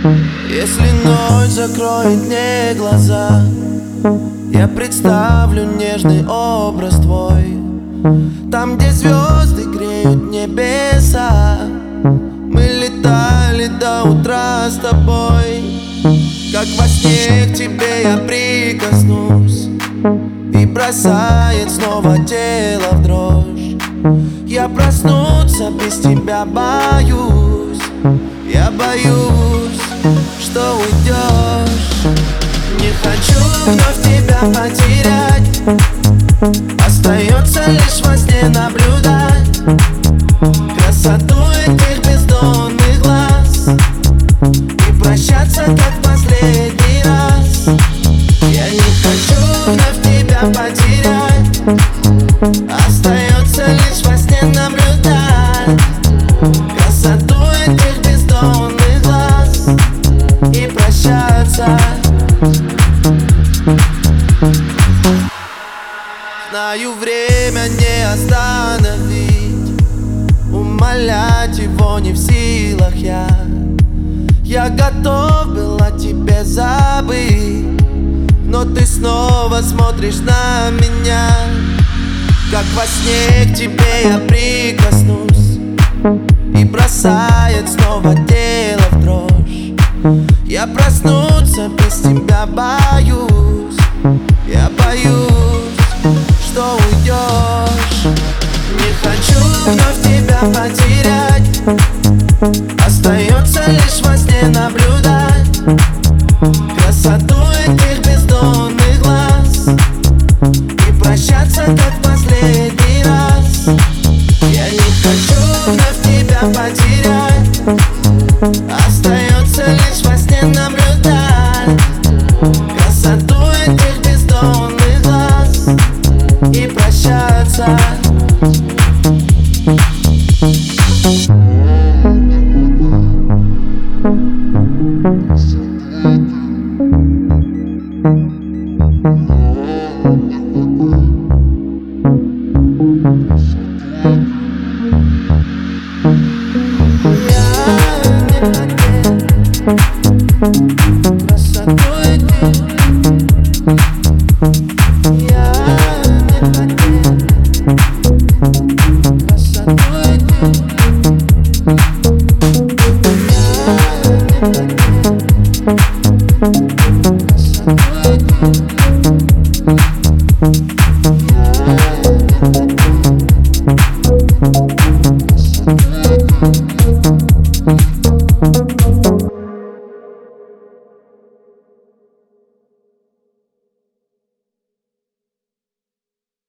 Если ночь закроет мне глаза, я представлю нежный образ твой. Там, где звезды греют небеса, мы летали до утра с тобой. Как во сне к тебе я прикоснусь, и бросает снова тело в дрожь. Я проснуться без тебя боюсь. Я боюсь, что уйдешь. Не хочу вновь тебя потерять. Остается лишь во сне наблюдать красоту этих бездонных глаз и прощаться как последний раз. Я не хочу вновь тебя потерять. Остается лишь во сне наблюдать красоту этих бездонных глаз и прощаться. Знаю, время не остановить, умолять его не в силах я. Я готов был о тебе забыть, но ты снова смотришь на меня. Как во сне к тебе я прикоснусь, и бросает снова тело в дрожь. Я проснуться без тебя боюсь. Я боюсь, что уйдешь. Не хочу вновь тебя потерять. Остается лишь во сне наблюдать красоту этих бездонных глаз и прощаться как последний раз. Я не хочу вновь тебя потерять. Остается лишь во сне наблюдать красоту этих бездонных глаз и прощаться. Красоту